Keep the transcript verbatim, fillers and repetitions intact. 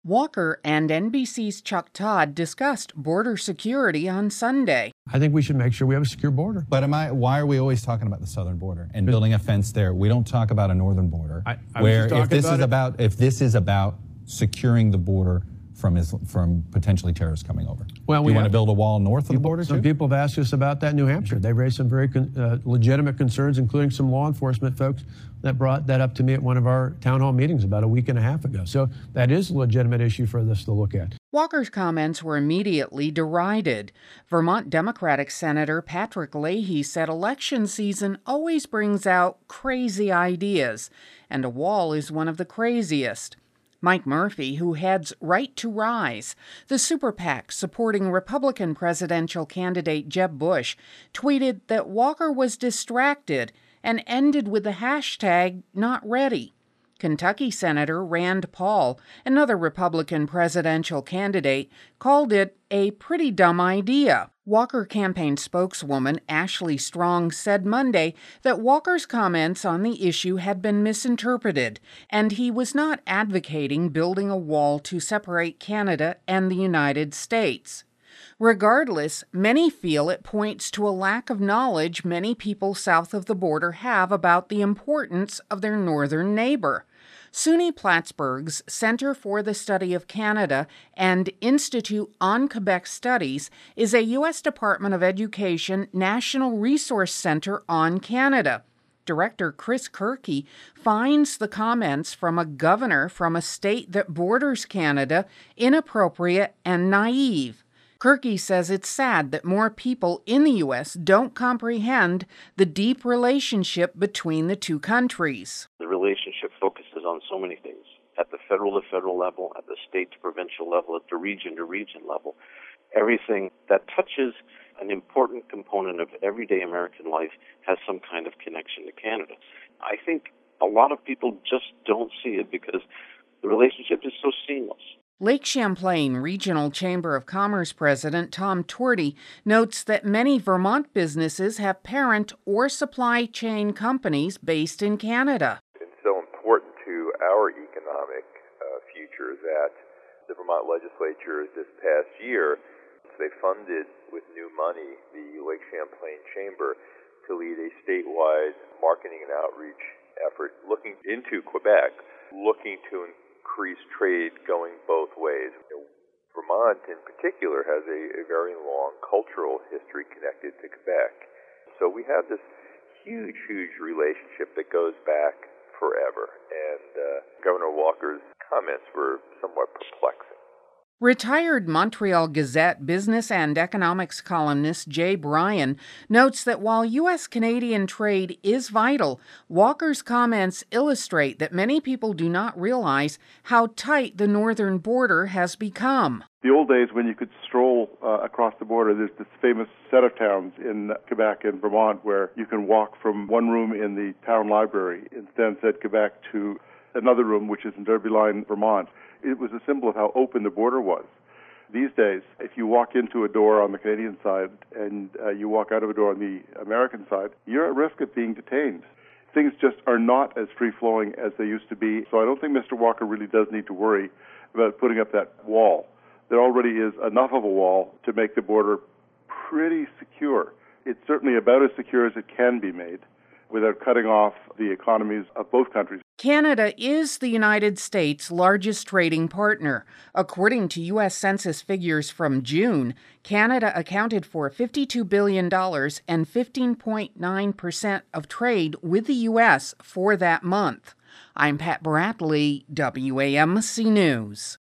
Walker and N B C's Chuck Todd discussed border security on Sunday. I think we should make sure we have a secure border. But am I? Why are we always talking about the southern border and building a fence there? We don't talk about a northern border. I, I where was just if this about is it. about if this is about securing the border from Islam, from potentially terrorists coming over. Well, Do we you want to have- build a wall north of the People- border Some too? people have asked us about that in New Hampshire. They raised some very con- uh, legitimate concerns, including some law enforcement folks that brought that up to me at one of our town hall meetings about a week and a half ago. So that is a legitimate issue for us to look at. Walker's comments were immediately derided. Vermont Democratic Senator Patrick Leahy said election season always brings out crazy ideas, and a wall is one of the craziest. Mike Murphy, who heads Right to Rise, the super PAC supporting Republican presidential candidate Jeb Bush, tweeted that Walker was distracted and ended with the hashtag not ready. Kentucky Senator Rand Paul, another Republican presidential candidate, called it a pretty dumb idea. Walker campaign spokeswoman Ashley Strong said Monday that Walker's comments on the issue had been misinterpreted, and he was not advocating building a wall to separate Canada and the United States. Regardless, many feel it points to a lack of knowledge many people south of the border have about the importance of their northern neighbor. SUNY Plattsburgh's Center for the Study of Canada and Institute on Quebec Studies is a U S Department of Education National Resource Center on Canada. Director Chris Kirky finds the comments from a governor from a state that borders Canada inappropriate and naive. Kirky says it's sad that more people in the U S don't comprehend the deep relationship between the two countries. The relationship focuses on so many things, at the federal to federal level, at the state to provincial level, at the region to region level. Everything that touches an important component of everyday American life has some kind of connection to Canada. I think a lot of people just don't see it because the relationship is so seamless. Lake Champlain Regional Chamber of Commerce President Tom Torty notes that many Vermont businesses have parent or supply chain companies based in Canada. It's so important to our economic uh, future that the Vermont legislature this past year, they funded with new money the Lake Champlain Chamber to lead a statewide marketing and outreach effort looking into Quebec, looking to increase trade going both ways. You know, Vermont in particular has a, a very long cultural history connected to Quebec. So we have this huge, huge relationship that goes back forever. And uh, Governor Walker's comments were somewhat perplexing. Retired Montreal Gazette business and economics columnist Jay Bryan notes that while U S-Canadian trade is vital, Walker's comments illustrate that many people do not realize how tight the northern border has become. The old days when you could stroll uh, across the border, there's this famous set of towns in Quebec and Vermont where you can walk from one room in the town library in Stansted, Quebec, to another room, which is in Derby Line, Vermont. It was a symbol of how open the border was. These days, if you walk into a door on the Canadian side and uh, you walk out of a door on the American side, you're at risk of being detained. Things just are not as free-flowing as they used to be. So I don't think Mister Walker really does need to worry about putting up that wall. There already is enough of a wall to make the border pretty secure. It's certainly about as secure as it can be made without cutting off the economies of both countries. Canada is the United States' largest trading partner. According to U S Census figures from June, Canada accounted for fifty-two billion dollars and fifteen point nine percent of trade with the U S for that month. I'm Pat Bradley, W A M C News.